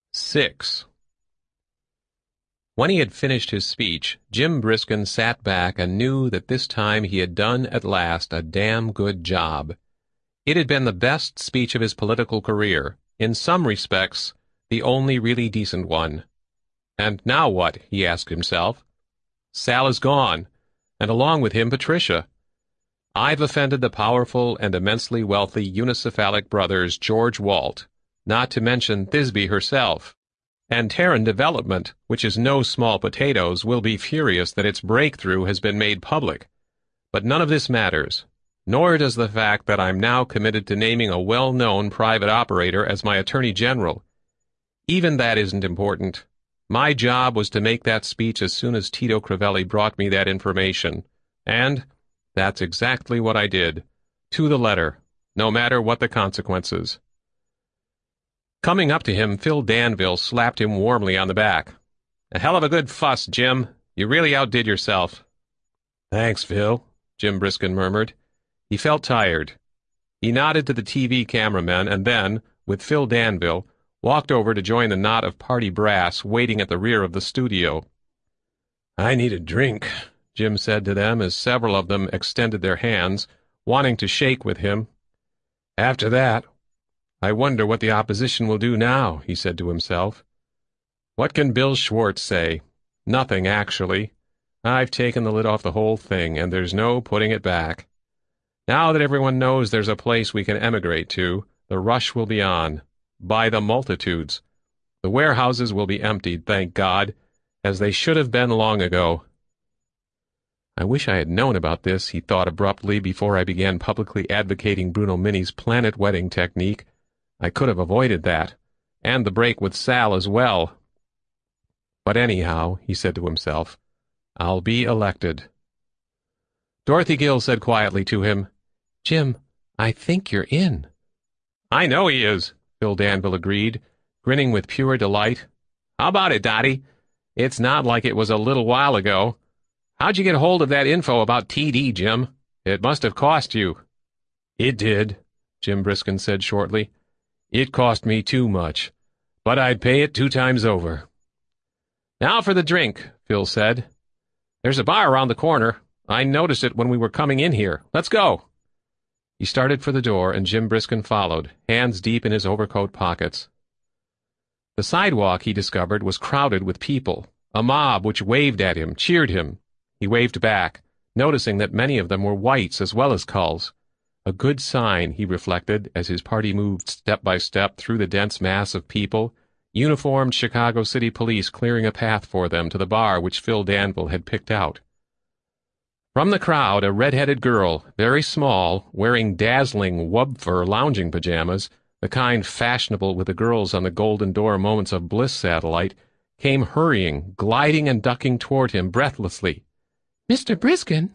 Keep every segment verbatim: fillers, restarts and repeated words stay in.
Six. When he had finished his speech, Jim Briskin sat back and knew that this time he had done at last a damn good job. It had been the best speech of his political career, in some respects the only really decent one. And now what, he asked himself. Sal is gone, and along with him Patricia. I've offended the powerful and immensely wealthy unicephalic brothers George Walt, not to mention Thisbe herself. And Terran Development, which is no small potatoes, will be furious that its breakthrough has been made public. But none of this matters, nor does the fact that I'm now committed to naming a well-known private operator as my Attorney General. Even that isn't important. My job was to make that speech as soon as Tito Crivelli brought me that information. And that's exactly what I did. To the letter, no matter what the consequences. Coming up to him, Phil Danville slapped him warmly on the back. A hell of a good fuss, Jim. You really outdid yourself. Thanks, Phil, Jim Briskin murmured. He felt tired. He nodded to the T V cameramen and then, with Phil Danville, walked over to join the knot of party brass waiting at the rear of the studio. I need a drink, Jim said to them as several of them extended their hands, wanting to shake with him. After that, I wonder what the opposition will do now, he said to himself. What can Bill Schwartz say? Nothing, actually. I've taken the lid off the whole thing, and there's no putting it back. Now that everyone knows there's a place we can emigrate to, the rush will be on. By the multitudes. The warehouses will be emptied, thank God, as they should have been long ago. I wish I had known about this, he thought abruptly before I began publicly advocating Bruno Mini's planet wedding technique. I could have avoided that, and the break with Sal as well. But anyhow, he said to himself, I'll be elected. Dorothy Gill said quietly to him, Jim, I think you're in. I know he is, Phil Danville agreed, grinning with pure delight. How about it, Dottie? It's not like it was a little while ago. How'd you get hold of that info about T D, Jim? It must have cost you. It did, Jim Briskin said shortly. It cost me too much, but I'd pay it two times over. Now for the drink, Phil said. There's a bar around the corner. I noticed it when we were coming in here. Let's go. He started for the door, and Jim Briskin followed, hands deep in his overcoat pockets. The sidewalk, he discovered, was crowded with people, a mob which waved at him, cheered him. He waved back, noticing that many of them were whites as well as culls. A good sign, he reflected, as his party moved step by step through the dense mass of people, uniformed Chicago City police clearing a path for them to the bar which Phil Danville had picked out. From the crowd, a red-headed girl, very small, wearing dazzling wub-fur lounging pajamas, the kind fashionable with the girls on the Golden Door Moments of Bliss satellite, came hurrying, gliding and ducking toward him breathlessly. Mister Briskin?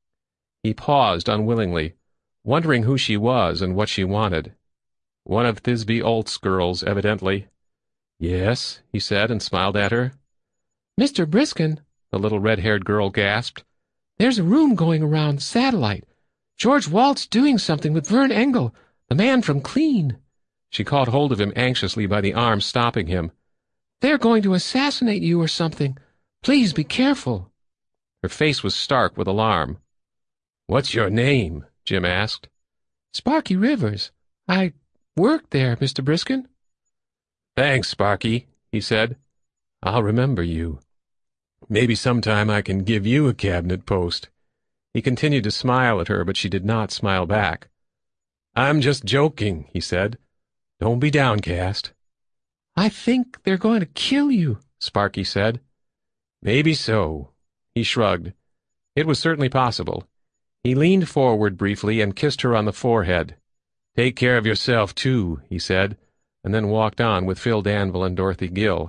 He paused unwillingly, wondering who she was and what she wanted. One of Thisbe Olt's girls, evidently. Yes, he said, and smiled at her. Mister Briskin, the little red-haired girl gasped. There's a room going around satellite. George Walt's doing something with Vern Engel, the man from Clean. She caught hold of him anxiously by the arm, stopping him. They're going to assassinate you or something. Please be careful. Her face was stark with alarm. What's your name? Jim asked. Sparky Rivers. I worked there, Mister Briskin. Thanks, Sparky, he said. I'll remember you. Maybe sometime I can give you a cabinet post. He continued to smile at her, but she did not smile back. I'm just joking, he said. Don't be downcast. I think they're going to kill you, Sparky said. Maybe so. He shrugged. It was certainly possible. He leaned forward briefly and kissed her on the forehead. Take care of yourself, too, he said, and then walked on with Phil Danville and Dorothy Gill.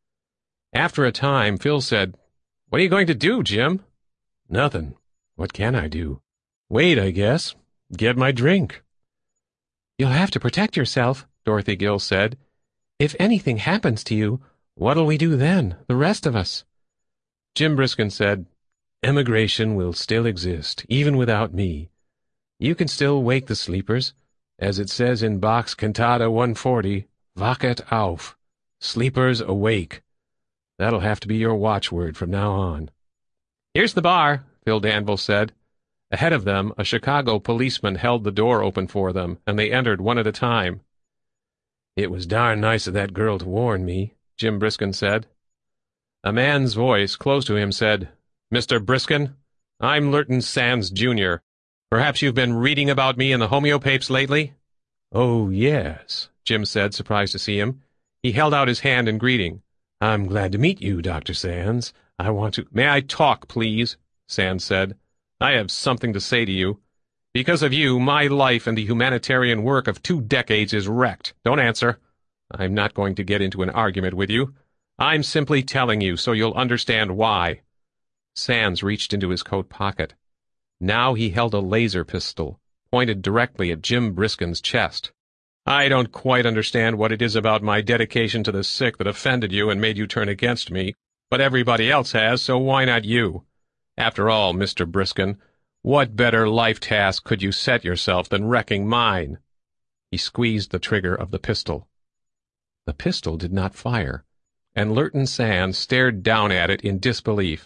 After a time, Phil said, What are you going to do, Jim? Nothing. What can I do? Wait, I guess. Get my drink. You'll have to protect yourself, Dorothy Gill said. If anything happens to you, what'll we do then, the rest of us? Jim Briskin said, Emigration will still exist, even without me. You can still wake the sleepers, as it says in Bach's Cantata one forty, Wachet auf. Sleepers awake. That'll have to be your watchword from now on. Here's the bar, Phil Danville said. Ahead of them, a Chicago policeman held the door open for them, and they entered one at a time. It was darn nice of that girl to warn me, Jim Briskin said. A man's voice close to him said, Mister Briskin, I'm Lurton Sands, Junior Perhaps you've been reading about me in the homeopapes lately? Oh, yes, Jim said, surprised to see him. He held out his hand in greeting. I'm glad to meet you, Doctor Sands. I want to— May I talk, please? Sands said. I have something to say to you. Because of you, my life and the humanitarian work of two decades is wrecked. Don't answer. I'm not going to get into an argument with you. I'm simply telling you so you'll understand why. Sands reached into his coat pocket. Now he held a laser pistol, pointed directly at Jim Briskin's chest. I don't quite understand what it is about my dedication to the sick that offended you and made you turn against me, but everybody else has, so why not you? After all, Mister Briskin, what better life task could you set yourself than wrecking mine? He squeezed the trigger of the pistol. The pistol did not fire, and Lurton Sands stared down at it in disbelief.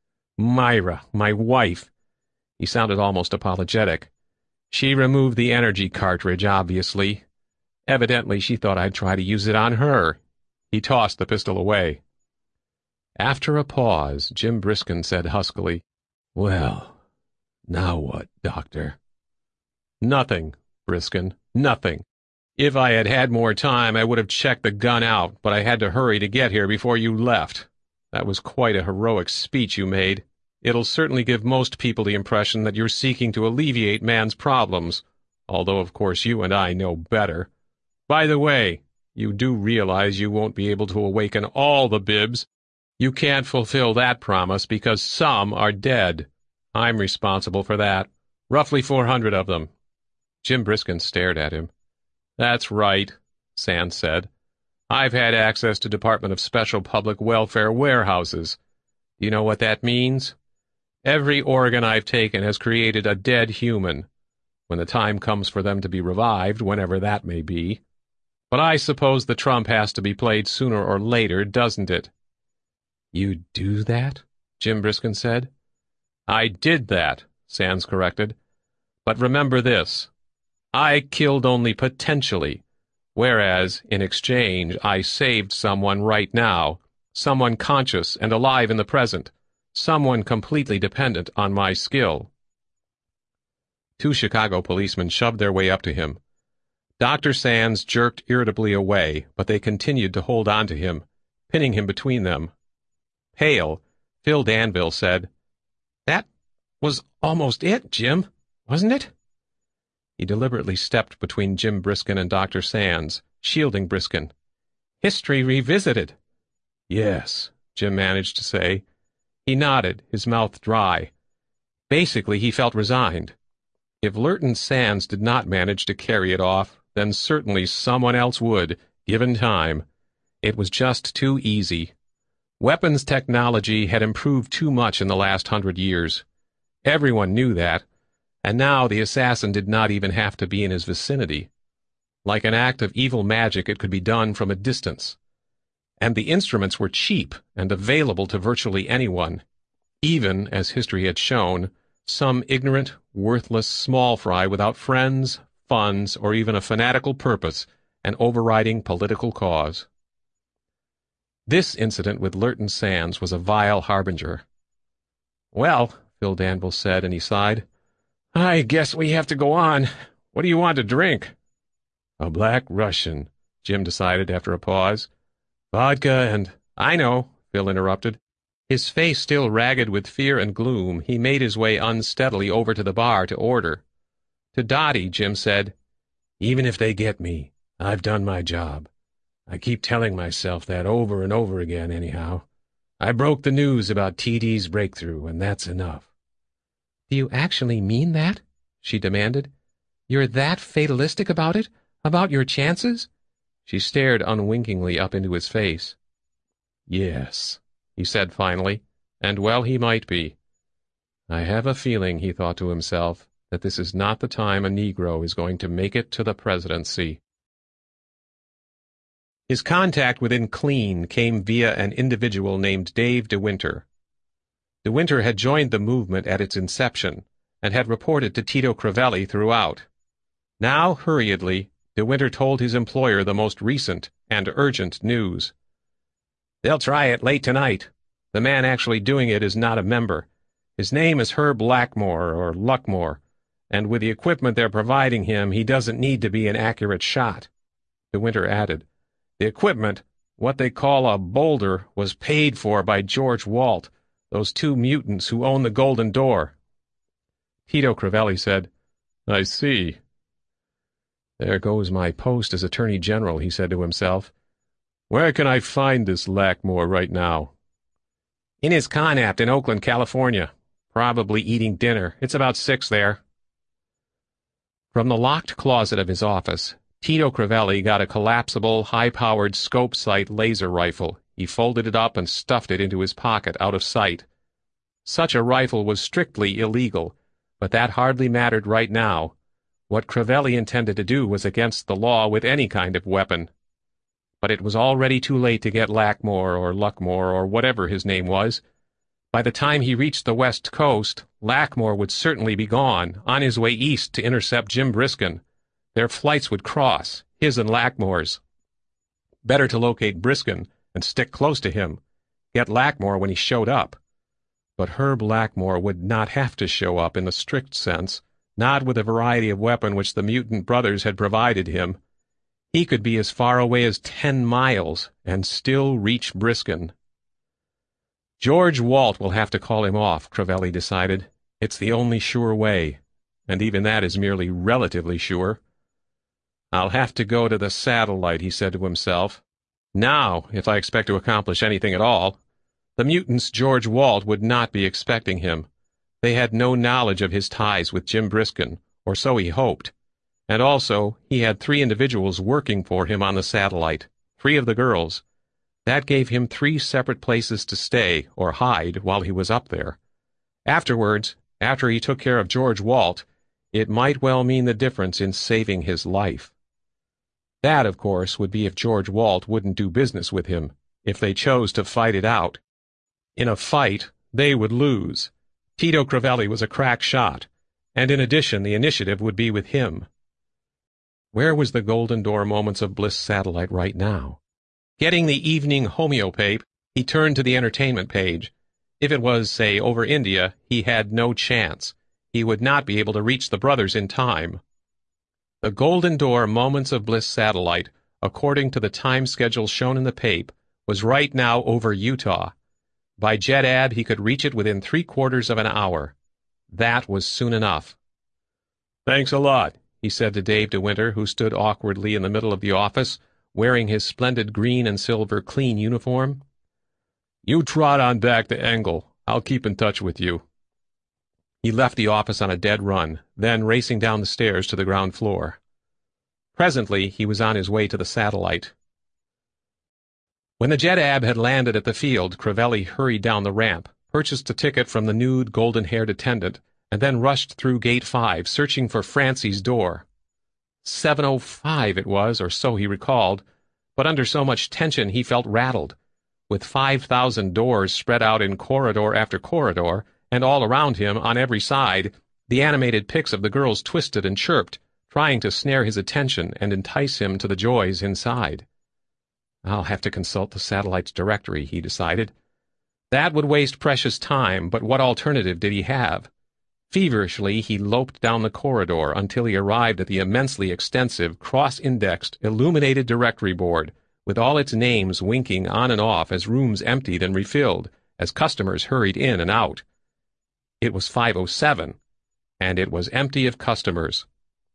Myra, my wife. He sounded almost apologetic. She removed the energy cartridge, obviously. Evidently she thought I'd try to use it on her. He tossed the pistol away. After a pause, Jim Briskin said huskily, Well, now what, Doctor? Nothing, Briskin, nothing. If I had had more time, I would have checked the gun out, but I had to hurry to get here before you left. That was quite a heroic speech you made. It'll certainly give most people the impression that you're seeking to alleviate man's problems, although of course you and I know better. By the way, you do realize you won't be able to awaken all the Bibs. You can't fulfill that promise because some are dead. I'm responsible for that. Roughly four hundred of them. Jim Briskin stared at him. That's right, Sands said. I've had access to Department of Special Public Welfare warehouses. Do you know what that means? Every organ I've taken has created a dead human, when the time comes for them to be revived, whenever that may be. But I suppose the trump has to be played sooner or later, doesn't it? You do that? Jim Briskin said. I did that, Sands corrected. But remember this. I killed only potentially, whereas, in exchange, I saved someone right now, someone conscious and alive in the present, someone completely dependent on my skill. Two Chicago policemen shoved their way up to him. Doctor Sands jerked irritably away, but they continued to hold on to him, pinning him between them. Pale, Phil Danville said, That was almost it, Jim, wasn't it? He deliberately stepped between Jim Briskin and Doctor Sands, shielding Briskin. History revisited. Yes, Jim managed to say. He nodded, his mouth dry. Basically, he felt resigned. If Lurton Sands did not manage to carry it off, then certainly someone else would, given time. It was just too easy. Weapons technology had improved too much in the last hundred years. Everyone knew that, and now the assassin did not even have to be in his vicinity. Like an act of evil magic, it could be done from a distance. And the instruments were cheap and available to virtually anyone, even, as history had shown, some ignorant, worthless small fry without friends, funds, or even a fanatical purpose, an overriding political cause. This incident with Lurton Sands was a vile harbinger. Well, Phil Danville said, and he sighed, I guess we have to go on. What do you want to drink? A Black Russian, Jim decided after a pause. Vodka and— I know, Phil interrupted. His face still ragged with fear and gloom, he made his way unsteadily over to the bar to order. To Dottie, Jim said, Even if they get me, I've done my job. I keep telling myself that over and over again, anyhow. I broke the news about T D's breakthrough, and that's enough. Do you actually mean that? She demanded. You're that fatalistic about it? About your chances? She stared unwinkingly up into his face. Yes, he said finally, and well he might be. I have a feeling, he thought to himself, that this is not the time a Negro is going to make it to the presidency. His contact within Clean came via an individual named Dave DeWinter. DeWinter had joined the movement at its inception and had reported to Tito Crivelli throughout. Now, hurriedly, DeWinter told his employer the most recent and urgent news. "They'll try it late tonight. The man actually doing it is not a member. His name is Herb Lackmore, or Luckmore, and with the equipment they're providing him, he doesn't need to be an accurate shot." DeWinter added, "The equipment, what they call a boulder, was paid for by George Walt, those two mutants who own the Golden Door." Tito Crivelli said, "I see." "There goes my post as Attorney General," he said to himself. "Where can I find this Lackmore right now?" "In his Connaught in Oakland, California. Probably eating dinner. It's about six there." From the locked closet of his office, Tito Crivelli got a collapsible, high-powered scope sight laser rifle. He folded it up and stuffed it into his pocket out of sight. Such a rifle was strictly illegal, but that hardly mattered right now. What Crivelli intended to do was against the law with any kind of weapon. But it was already too late to get Lackmore or Luckmore or whatever his name was. By the time he reached the West Coast, Lackmore would certainly be gone, on his way east to intercept Jim Briskin. Their flights would cross, his and Lackmore's. Better to locate Briskin and stick close to him, get Lackmore when he showed up. But Herb Lackmore would not have to show up in the strict sense, not with the variety of weapon which the mutant brothers had provided him. He could be as far away as ten miles and still reach Briskin. George Walt will have to call him off, Crivelli decided. It's the only sure way, and even that is merely relatively sure. "I'll have to go to the satellite," he said to himself. "Now, if I expect to accomplish anything at all." The mutants George Walt would not be expecting him. They had no knowledge of his ties with Jim Briskin, or so he hoped. And also, he had three individuals working for him on the satellite, three of the girls. That gave him three separate places to stay or hide while he was up there. Afterwards, after he took care of George Walt, it might well mean the difference in saving his life. That, of course, would be if George Walt wouldn't do business with him, if they chose to fight it out. In a fight, they would lose. Tito Crivelli was a crack shot, and in addition the initiative would be with him. Where was the Golden Door Moments of Bliss satellite right now? Getting the evening homeopape, he turned to the entertainment page. If it was, say, over India, he had no chance. He would not be able to reach the brothers in time. The Golden Door Moments of Bliss satellite, according to the time schedule shown in the pape, was right now over Utah. By JetAb he could reach it within three-quarters of an hour. That was soon enough. "Thanks a lot," he said to Dave DeWinter, who stood awkwardly in the middle of the office, wearing his splendid green and silver Clean uniform. "You trot on back to Engel. I'll keep in touch with you." He left the office on a dead run, then racing down the stairs to the ground floor. Presently he was on his way to the satellite. When the JetAb had landed at the field, Crivelli hurried down the ramp, purchased a ticket from the nude, golden-haired attendant, and then rushed through Gate five, searching for Francie's door. seven oh five it was, or so he recalled, but under so much tension he felt rattled. With five thousand doors spread out in corridor after corridor, and all around him, on every side, the animated pics of the girls twisted and chirped, trying to snare his attention and entice him to the joys inside. "I'll have to consult the satellite's directory," he decided. That would waste precious time, but what alternative did he have? Feverishly he loped down the corridor until he arrived at the immensely extensive, cross-indexed, illuminated directory board, with all its names winking on and off as rooms emptied and refilled, as customers hurried in and out. It was five oh seven, and it was empty of customers.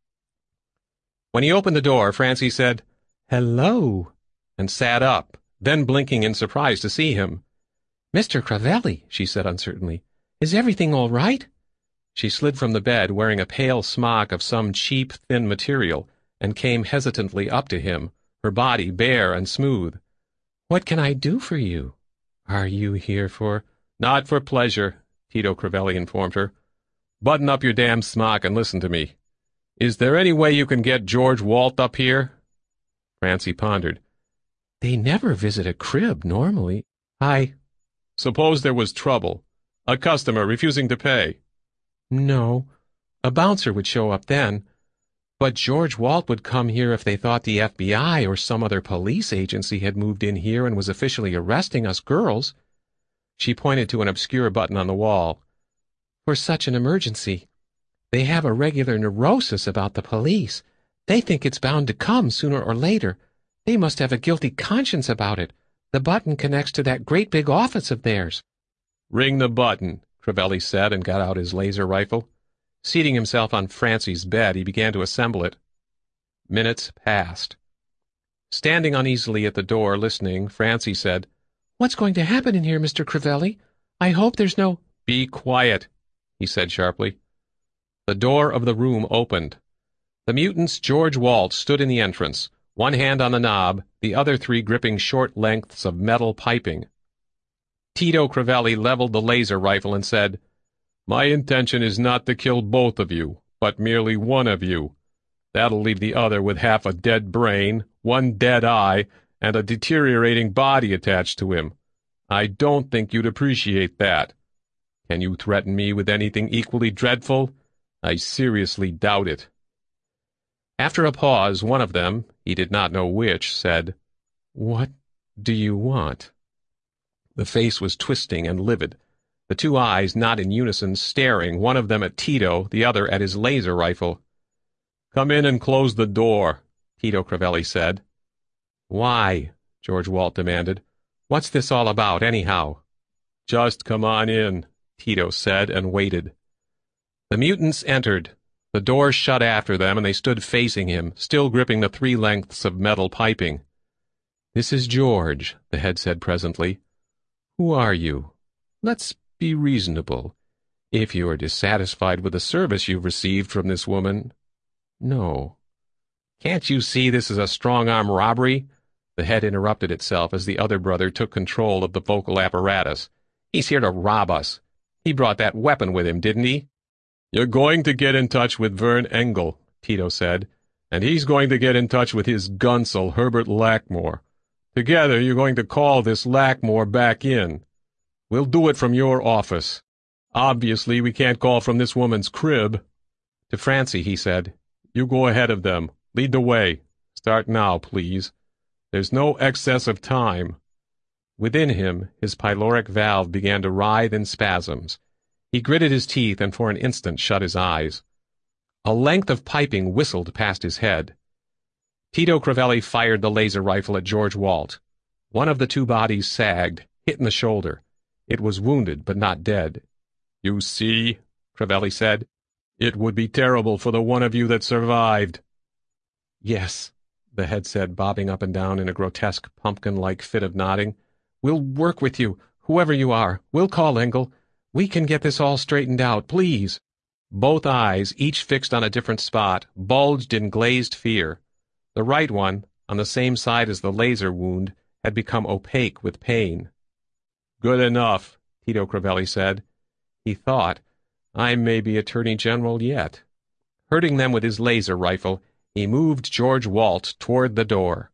When he opened the door, Francie said, "Hello," and sat up, then blinking in surprise to see him. "Mister Crivelli," she said uncertainly, "is everything all right?" She slid from the bed, wearing a pale smock of some cheap, thin material, and came hesitantly up to him, her body bare and smooth. "What can I do for you? Are you here for—" "Not for pleasure," Tito Crivelli informed her. "Button up your damn smock and listen to me. Is there any way you can get George Walt up here?" Francie pondered. They never visit a crib, normally. I... Suppose there was trouble. A customer refusing to pay. No. A bouncer would show up then. But George Walt would come here if they thought the F B I or some other police agency had moved in here and was officially arresting us girls. She pointed to an obscure button on the wall. For such an emergency. They have a regular neurosis about the police. They think it's bound to come sooner or later. They must have a guilty conscience about it. The button connects to that great big office of theirs. Ring the button, Crivelli said, and got out his laser rifle. Seating himself on Francie's bed, he began to assemble it. Minutes passed. Standing uneasily at the door, listening, Francie said, "What's going to happen in here, Mister Crivelli? I hope there's no—" "Be quiet," he said sharply. The door of the room opened. The mutant's George Walt stood in the entrance, one hand on the knob, the other three gripping short lengths of metal piping. Tito Crivelli leveled the laser rifle and said, "My intention is not to kill both of you, but merely one of you. That'll leave the other with half a dead brain, one dead eye, and a deteriorating body attached to him. I don't think you'd appreciate that. Can you threaten me with anything equally dreadful? I seriously doubt it." After a pause, one of them, he did not know which, said, "What do you want?" The face was twisting and livid, the two eyes not in unison, staring, one of them at Tito, the other at his laser rifle. "Come in and close the door," Tito Crivelli said. "Why?" George Walt demanded. "What's this all about, anyhow?" "Just come on in," Tito said, and waited. The mutants entered. The door shut after them, and they stood facing him, still gripping the three lengths of metal piping. "This is George," the head said presently. "Who are you? Let's be reasonable. If you are dissatisfied with the service you've received from this woman—" "No." "Can't you see this is a strong-arm robbery?" The head interrupted itself as the other brother took control of the vocal apparatus. "He's here to rob us. He brought that weapon with him, didn't he?" "You're going to get in touch with Vern Engel," Tito said, "and he's going to get in touch with his gunsel, Herbert Lackmore. Together you're going to call this Lackmore back in. We'll do it from your office. Obviously we can't call from this woman's crib." To Francie he said, "You go ahead of them. Lead the way. Start now, please. There's no excess of time." Within him, his pyloric valve began to writhe in spasms. He gritted his teeth and for an instant shut his eyes. A length of piping whistled past his head. Tito Crivelli fired the laser rifle at George Walt. One of the two bodies sagged, hit in the shoulder. It was wounded, but not dead. "You see," Crivelli said, "it would be terrible for the one of you that survived." "Yes," the head said, bobbing up and down in a grotesque pumpkin-like fit of nodding. "We'll work with you, whoever you are. We'll call Engel. We can get this all straightened out, please." Both eyes, each fixed on a different spot, bulged in glazed fear. The right one, on the same side as the laser wound, had become opaque with pain. "Good enough," Tito Crivelli said. He thought, "I may be Attorney General yet." Hurting them with his laser rifle, he moved George Walt toward the door.